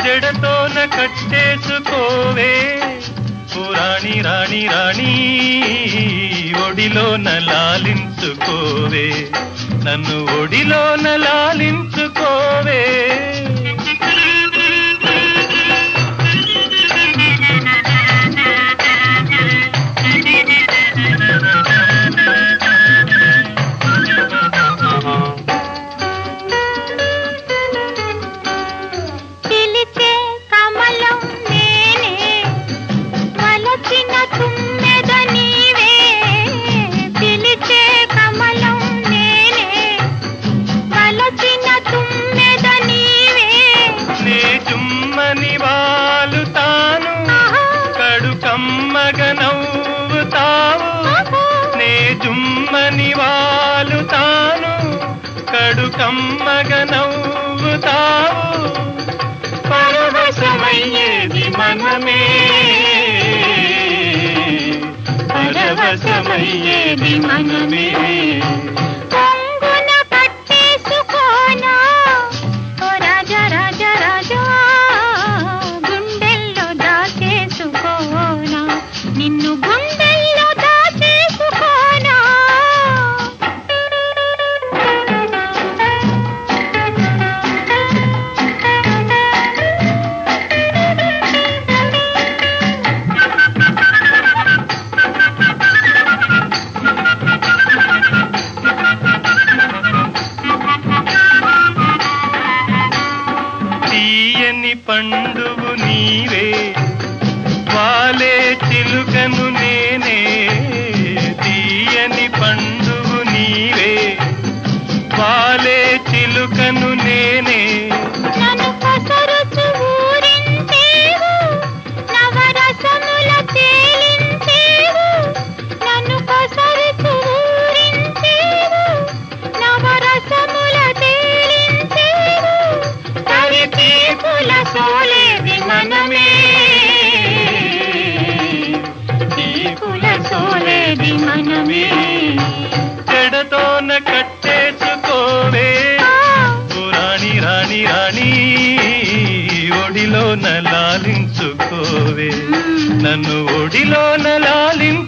జడతోన కట్టేసుకోవే ఓ రాణి రాణి రాణి ఒడిలోన లాలించుకోవే నన్ను ఒడిలోన లాలించుకోవే కమ్మగనవ్వుతావు నే జుమ్మని వాలుతాను కడు కమ్మగనవ్వుతావు పరవశమయ్యేది మనమే పరవశమయ్యేది మనమే పండువు నీవే వాలే చిలుకను నేనే తీయని పండువు నీవే వాలే చిలుకను నేనే నన్ను పసరుచు ఊరించేవు నవరసముల తేలించేవు నన్ను పసరుచు ఊరించేవు నవరసముల తేలించేవు తీపుల సోలేది మనమే తీపుల సోలేది మనమే జడతోన కట్టేసుకోవే రాణి రాణి రాణి ఒడిలోన లాలించుకోవే నన్ను ఒడిలోన లాలించు